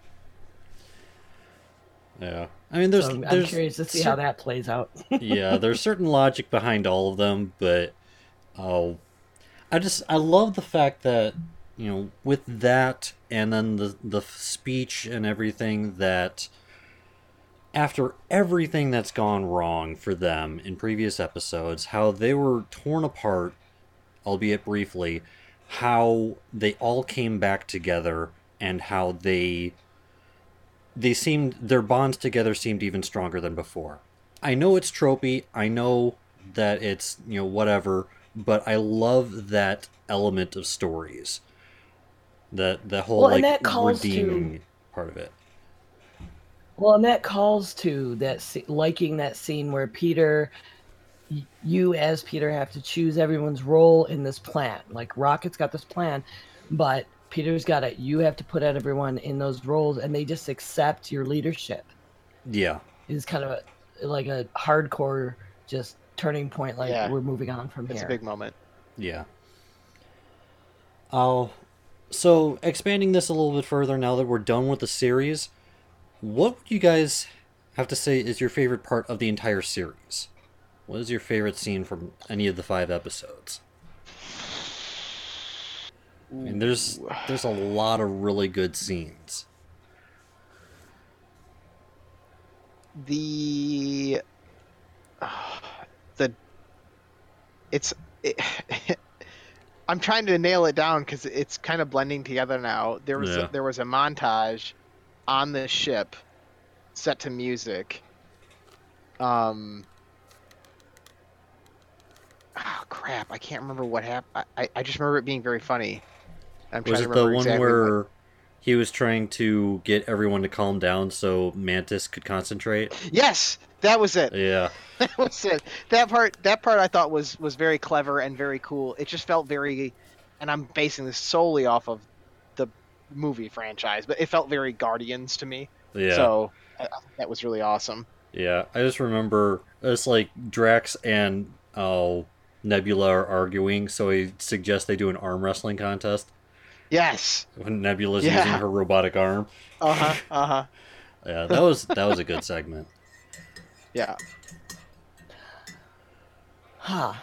yeah. I mean, there's So I'm, I'm there's curious to see cer- how that plays out. yeah, there's certain logic behind all of them, but oh, I just I love the fact that you know with that and then the the speech and everything that after everything that's gone wrong for them in previous episodes, how they were torn apart, albeit briefly, how they all came back together and how they they seemed their bonds together seemed even stronger than before. I know it's tropey, I know that it's, you know, whatever, but I love that element of stories. That the whole Well, and like that calls to- redeeming part of it. Well, and that calls to that sce- liking that scene where Peter, y- you as Peter have to choose everyone's role in this plan. Like Rocket's got this plan, but Peter's got it. You have to put out everyone in those roles, and they just accept your leadership. Yeah. It's kind of a, like a hardcore just turning point. Like Yeah. we're moving on from It's here. a big moment. Yeah. I'll so expanding this a little bit further now that we're done with the series, what would you guys have to say is your favorite part of the entire series? What is your favorite scene from any of the five episodes? I mean, there's there's a lot of really good scenes. The the it's it, I'm trying to nail it down because it's kind of blending together now. There was Yeah. a, there was a montage on the ship set to music. Um. Oh crap! I can't remember what happened. I, I just remember it being very funny. I'm Was trying it to the remember one exactly where what- he was trying to get everyone to calm down so Mantis could concentrate? Yes, that was it. Yeah. That was it. That part, that part, I thought was was very clever and very cool. It just felt very, and I'm basing this solely off of the movie franchise, but it felt very Guardians to me. Yeah. So I, I think that was really awesome. Yeah, I just remember it's like Drax and uh, Nebula are arguing, so he suggests they do an arm wrestling contest Yes. when Nebula's Yeah. using her robotic arm. Uh huh. Uh huh. Yeah, that was that was a good segment. Yeah. Huh.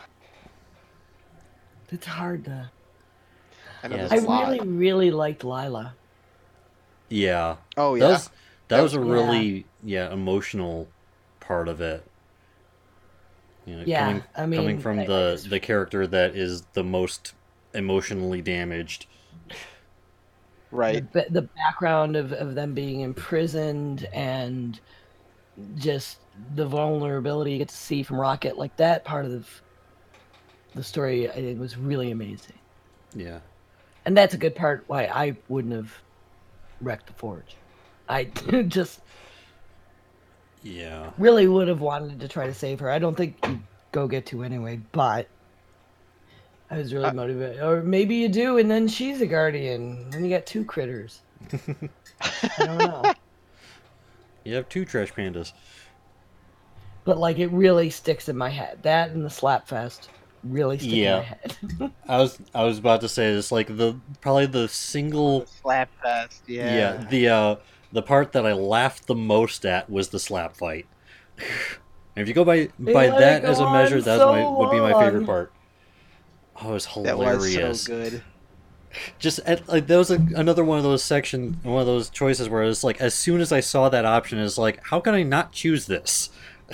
It's hard to. I know Yeah, there's I a lot. really, really liked Lila. Yeah, Oh that yeah. was that, That was a was- really yeah emotional part of it. You know, Yeah, coming, I mean, coming from I- I the just- the character that is the most emotionally damaged. Right. The, the background of, of them being imprisoned and just the vulnerability you get to see from Rocket, like that part of the, the story, I think was really amazing. Yeah. And that's a good part why I wouldn't have wrecked the Forge. I just Yeah. really would have wanted to try to save her. I don't think you go get to anyway, but I was really Uh, motivated. Or maybe you do, and then she's a guardian. Then you got two critters. I don't know. You have two trash pandas. But like it really sticks in my head. That and the Slapfest really stick Yeah. in my head. I was I was about to say this, like the probably the single Slap fest. Yeah. yeah, the uh the part that I laughed the most at was the slap fight. And if you go by They by let that it as a go measure, on that's so my would be my favorite long. part. Oh, it was That hilarious. was so good. Just at, like there was a, another one of those section, one of those choices where it's like as soon as I saw that option, it's like how can I not choose this?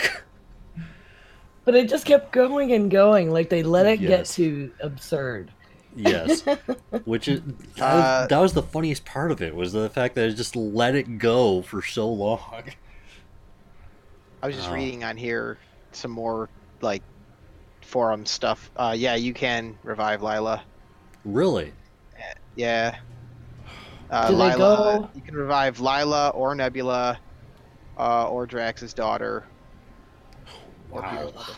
But it just kept going and going. Like they let it get Yes. to absurd. Yes, which is that, Uh, was, that was the funniest part of it was the fact that it just let it go for so long. I was just Oh. reading on here some more like forum stuff. Uh, yeah, you can revive Lila. Really? Yeah. Uh, Do they Lila, go- You can revive Lila or Nebula, uh, or Drax's daughter. Or Wow. Peter's mother.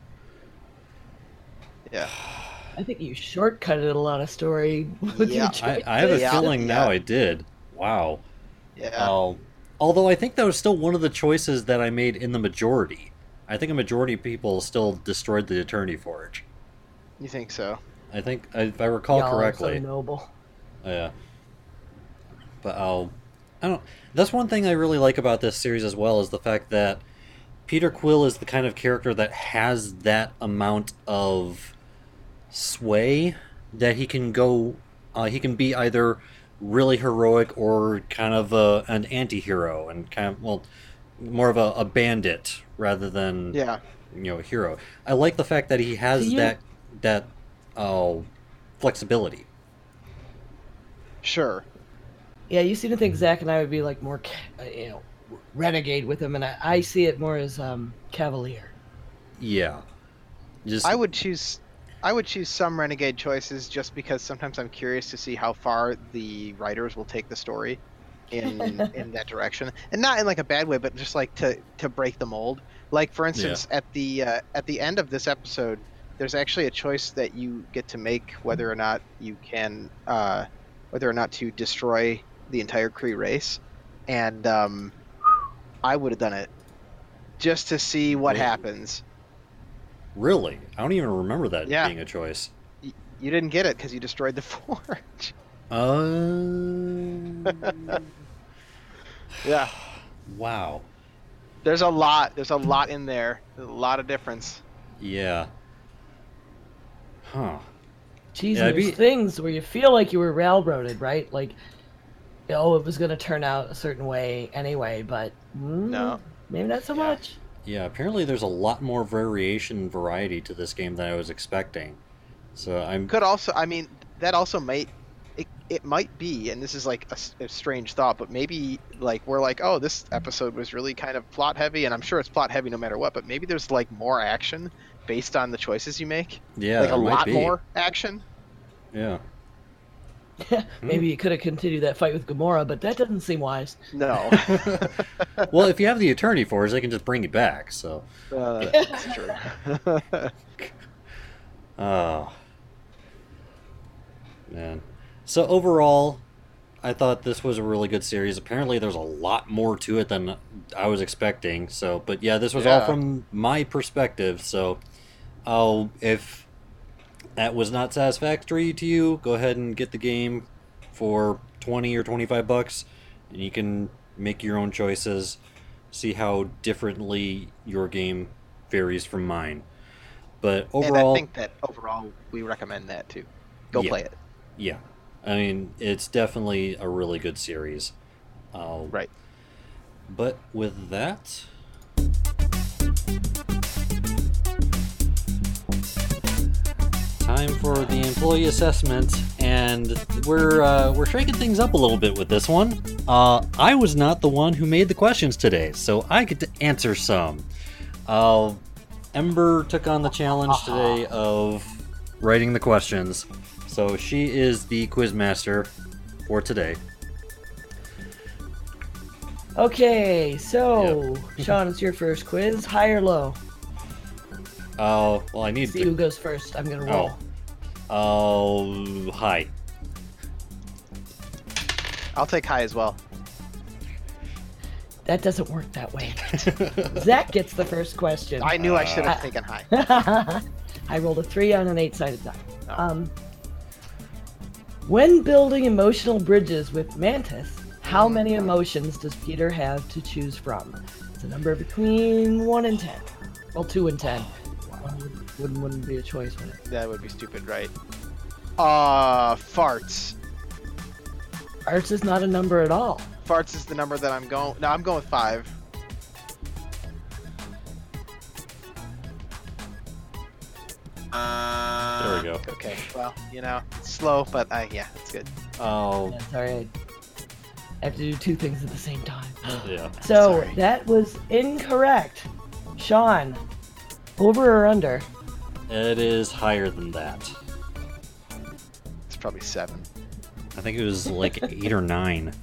Yeah. I think you shortcutted a lot of story with Yeah, your I, choices. I have a Yeah. feeling now Yeah. I did. Wow. Yeah. Uh, although I think that was still one of the choices that I made in the majority. I think a majority of people still destroyed the Eternity Forge. You think so? I think, if I recall Y'all are correctly. so noble. Yeah. But I'll, I don't. That's one thing I really like about this series as well, is the fact that Peter Quill is the kind of character that has that amount of sway that he can go. Uh, he can be either really heroic or kind of a, an anti-hero, and kind of, well, more of a, a bandit rather than Yeah. you know a hero. I like the fact that he has So you- that that uh, flexibility. Sure. Yeah, you seem to think Zach and I would be like more, ca- uh, you know, renegade with him, and I, I see it more as um, cavalier. Yeah. Just I would choose I would choose some renegade choices just because sometimes I'm curious to see how far the writers will take the story in in that direction. And not in like a bad way, but just like to to break the mold. Like for instance, at the uh, at the end of this episode, there's actually a choice that you get to make whether or not you can uh, whether or not to destroy the entire Kree race. And um, I would have done it just to see what Really? happens. Really? I don't even remember that Yeah. being a choice. Y- You didn't get it because you destroyed the forge. Uh... Yeah. wow. There's a lot. There's a lot in there. There's a lot of difference. Yeah. Huh. Geez, Yeah, it'd there's be- things where you feel like you were railroaded, right? Like, oh, it was going to turn out a certain way anyway, but mm, No. maybe not so Yeah. much. Yeah, apparently there's a lot more variation and variety to this game than I was expecting. So I'm... Could also, I mean, that also might, it, it might be, and this is like a, s- a strange thought, but maybe like we're like, oh, this episode was really kind of plot heavy, and I'm sure it's plot heavy no matter what, but maybe there's like more action based on the choices you make. Yeah, like a there might lot be. more action. Yeah. Maybe you could have continued that fight with Gamora, but that doesn't seem wise. No. Well, if you have the Eternity Force, they can just bring you back, so... uh, that's true. Oh. Man. So overall, I thought this was a really good series. Apparently there's a lot more to it than I was expecting. So, but yeah, this was all Yeah. from my perspective. So, I'll, if that was not satisfactory to you, go ahead and get the game for twenty or twenty-five bucks, and you can make your own choices, see how differently your game varies from mine. But And overall, I think that overall we recommend that too. Go Yeah. play it. yeah, I mean, it's definitely a really good series. Uh, Right. But with that, time for the employee assessment, and we're uh, we're shaking things up a little bit with this one. Uh, I was not the one who made the questions today, so I get to answer some. Uh, Ember took on the challenge today of writing the questions, so she is the quiz master for today. Okay, so, Sean, it's your first quiz. High or low? Oh, well, I need See who to. goes first. I'm going to roll. Oh, hi. I'll take high as well. That doesn't work that way. Zach gets the first question. I knew I should have Uh, taken high. I rolled a three on an eight-sided die. Oh. Um, when building emotional bridges with Mantis, how many emotions does Peter have to choose from? It's a number between one and ten. Well, two and ten. One would, wouldn't, wouldn't be a choice, would it? That would be stupid, right? Uh, farts. Arts is not a number at all. Farts is the number that I'm going. No, I'm going with five. There we go. Okay. Well, you know, it's slow, but I yeah, it's good. Oh, Yeah, sorry. I have to do two things at the same time. yeah. So Sorry. that was incorrect. Sean, over or under? It is higher than that. It's probably seven. I think it was like eight or nine.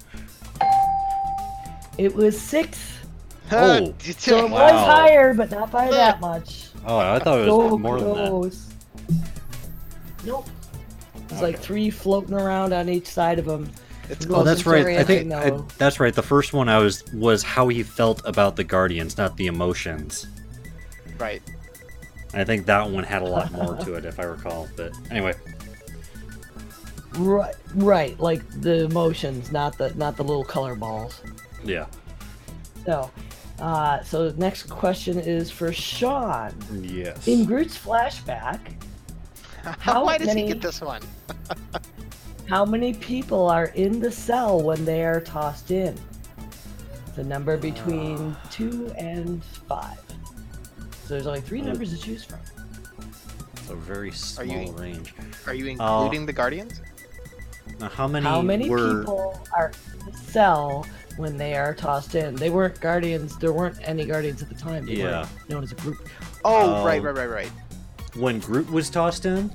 It was six. Oh. So it Wow. was higher, but not by that much. Oh, I thought it was So more than that. close. Nope. There's like three floating around on each side of them. It's Oh, that's right. I think I, No. that's right. The first one I was was how he felt about the Guardians, not the emotions. right. I think that one had a lot more to it, if I recall. But anyway, Right, right. Like the emotions, not the not the little color balls. yeah. So, uh, so the next question is for Sean. Yes. In Groot's flashback, How Why does many- he get this one? how many people are in the cell when they are tossed in? The number between two and five. So there's only three numbers to choose from. It's a very small you- range. Are you Oh. including the Guardians? Now, how many? How many were? people are in the cell when they are tossed in? They weren't guardians. There weren't any guardians at the time. They Yeah. were known as a group. Oh, Oh. right, right, right, right. When Groot was tossed in?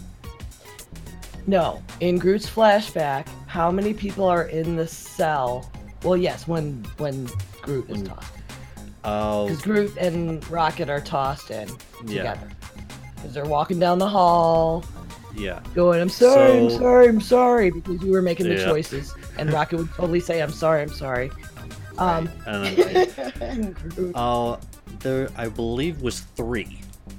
No, in Groot's flashback, how many people are in the cell? Well, yes, when when Groot is Mm. tossed, Oh, because Groot and Rocket are tossed in yeah, together. Because they're walking down the hall, yeah. going, "I'm sorry, I'm So- sorry, I'm sorry," because you were making the Yeah. choices, and Rocket would totally say, "I'm sorry, I'm sorry." Um, And then, and Groot- uh, there, I believe, was three.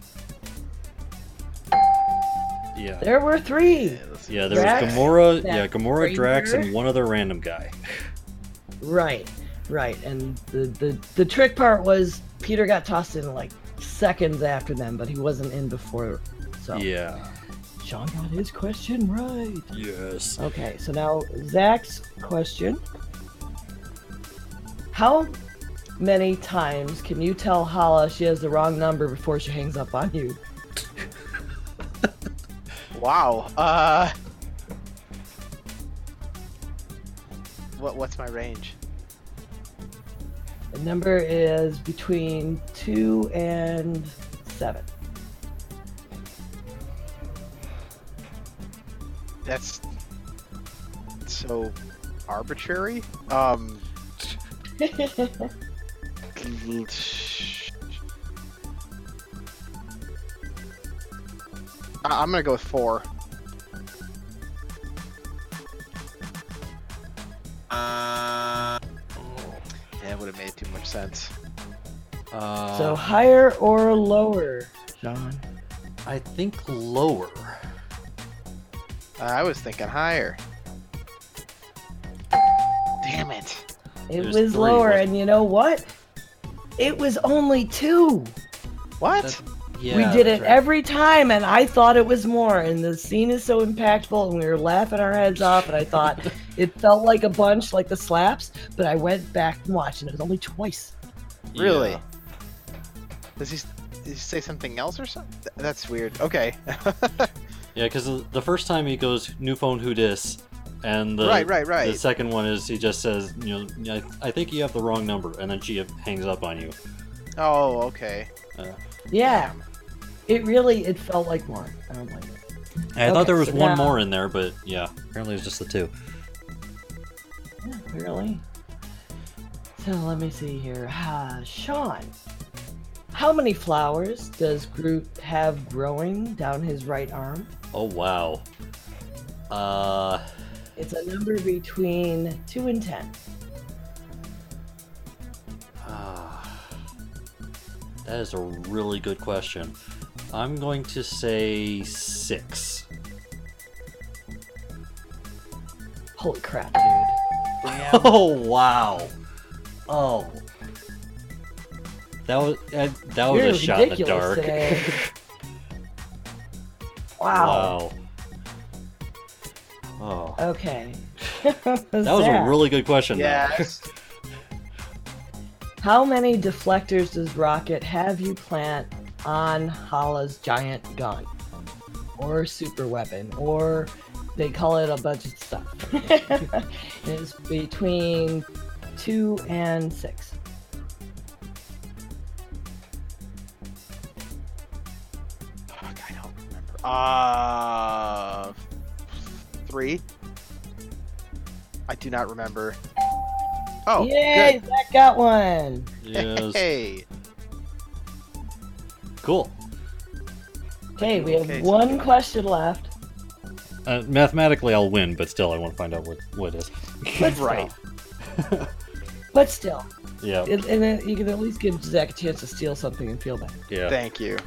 Yeah. there were three. Yeah, there Drax, was Gamora, that yeah, Gamora, Drax, Ranger. and one other random guy. Right, right. And the, the the trick part was Peter got tossed in like seconds after them, but he wasn't in before. So Yeah. Sean got his question right. Yes. Okay, so now Zach's question. How many times can you tell Hala she has the wrong number before she hangs up on you? Wow. Uh. What what's my range? The number is between two and seven. That's so arbitrary. Um. I- I'm gonna go with four. Yeah, it would have made too much sense. Uh, So higher or lower, Sean? I think lower. Uh, I was thinking higher. Damn it. It There's was three, lower, wasn't and you know what? It was only two. What? That- yeah, we did it that's right. every time, and I thought it was more. And the scene is so impactful, and we were laughing our heads off. And I thought it felt like a bunch, like the slaps. But I went back and watched, and it was only twice. Really? Yeah. Does he, did he say something else or something? Th- That's weird. Okay. Yeah, because the first time he goes, "New phone, who dis?" and the Right, right, right. The second one is he just says, "You know, I, I think you have the wrong number," and then she hangs up on you. Oh, okay. Uh, Yeah, it really it felt like more. I don't blame it. I thought Okay, there was so one now- more in there, but yeah, apparently it's just the two. Yeah, really. So let me see here. Ah, Sean, how many flowers does Groot have growing down his right arm? Oh wow. Uh, It's a number between two and ten. ah, that is a really good question. I'm going to say six. Holy crap, dude! Damn. Oh wow. Oh. That was uh, that was You're a shot in the ridiculous dark. today. Wow. Wow. Oh. Okay. That was a really good question. though. Yes. How many deflectors does Rocket have you plant on Hala's giant gun? Or super weapon? Or they call it a bunch of stuff. It's between two and six. Fuck, I Uh, three. I do not remember. Oh, Yay, good. Zach got one. Yes. Hey. Cool. Okay, we have Okay, one question left. Uh, mathematically, I'll win, but still, I want to find out what, what it is. But still. Right. But still. Yeah. It, and then you can at least give Zach a chance to steal something and feel bad. Yeah. Thank you.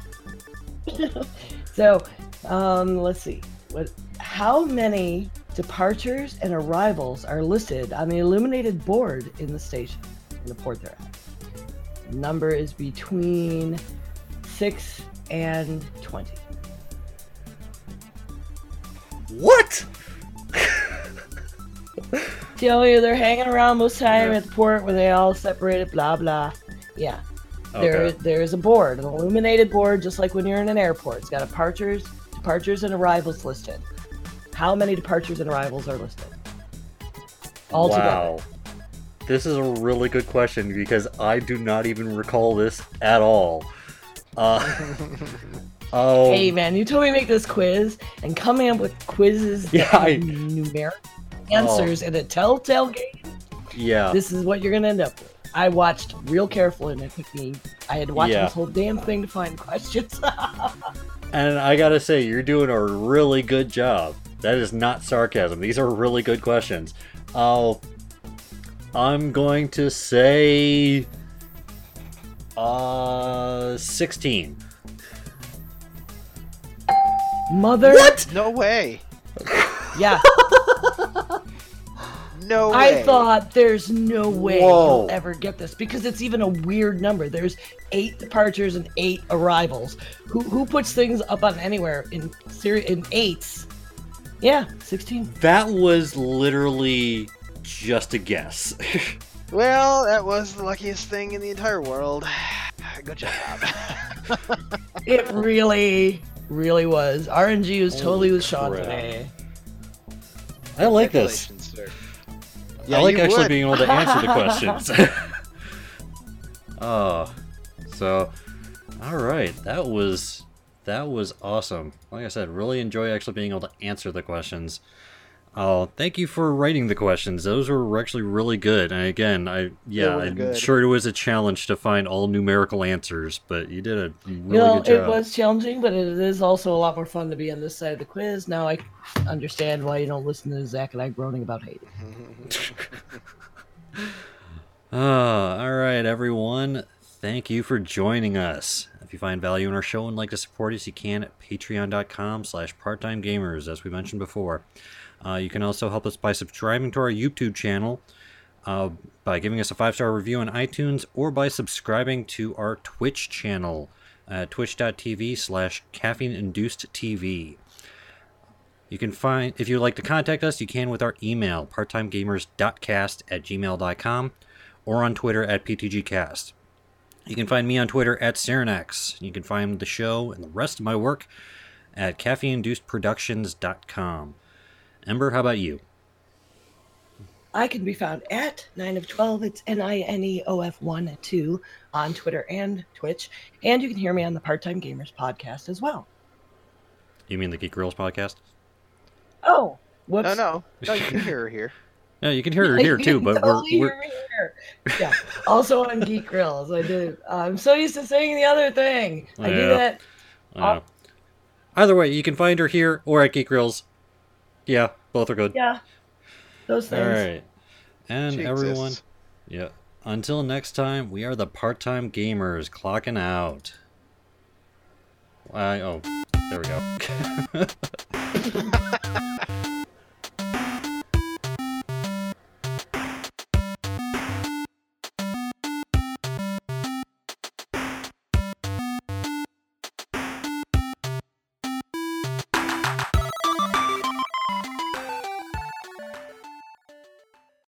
So, um, let's see. What? How many departures and arrivals are listed on the illuminated board in the station, in the port they're at? The number is between six and twenty. What? Tell you they're hanging around most time Yeah. at the port where they all separated, blah blah. Yeah. There, Okay. there's a board, an illuminated board, just like when you're in an airport. It's got departures, departures and arrivals listed. How many departures and arrivals are listed? All Wow. This is a really good question because I do not even recall this at all. Uh, oh, Hey man, you told me to make this quiz, and coming up with quizzes Yeah, that I- have numeric answers in a telltale game, yeah. this is what you're gonna end up with. I watched real carefully, and it took me, I had to watch Yeah. this whole damn thing to find questions. And I gotta say, you're doing a really good job. That is not sarcasm. These are really good questions. Oh, I'm going to say, uh, sixteen. Mother. What? No way. Yeah. No I way. thought there's no way Whoa. you'll ever get this because it's even a weird number. There's eight departures and eight arrivals. Who who puts things up on anywhere in seri- in eights? Yeah, sixteen. That was literally just a guess. Well, that was the luckiest thing in the entire world. Good job. It really, really was. R N G was totally Holy with Sean crap. today. I like this. Congratulations, sir. I Yeah, like you actually would. being able to answer the questions. Oh, so, all right, that was that was awesome. Like I said, really enjoy actually being able to answer the questions. Oh, thank you for writing the questions. Those were actually really good. And again, I yeah, were I'm good. sure it was a challenge to find all numerical answers, but you did a really You know, good job. it was challenging, but it is also a lot more fun to be on this side of the quiz. Now I understand why you don't listen to Zach and I groaning about hate. Ah, all right, everyone. Thank you for joining us. If you find value in our show and like to support us, you can at patreon.com slash part-time gamers, as we mentioned before. Uh, you can also help us by subscribing to our YouTube channel, uh, by giving us a five-star review on iTunes, or by subscribing to our Twitch channel at twitch.tv slash caffeine-induced-tv. You can find, if you'd like to contact us, you can with our email, parttimegamers.cast at gmail.com, or on Twitter at ptgcast. You can find me on Twitter at Cyrenex. You can find the show and the rest of my work at caffeine induced productions dot com. Ember, how about you? I can be found at nine of twelve. It's N I N E O F one two on Twitter and Twitch. And you can hear me on the Part-Time Gamers podcast as well. You mean the Geek Girls podcast? Oh, whoops. No, no. No, you can hear her here. Yeah, you can hear her here You too, can but totally we're, hear we're me here. Yeah. Also on Geek Grills. I did. I'm so used to saying the other thing. I do Yeah. that. uh, either way, you can find her here or at Geek Grills. Yeah, both are good. Yeah. Those things. All right. And She everyone, exists. yeah. Until next time, we are the Part-Time Gamers clocking out. I, oh, there we go.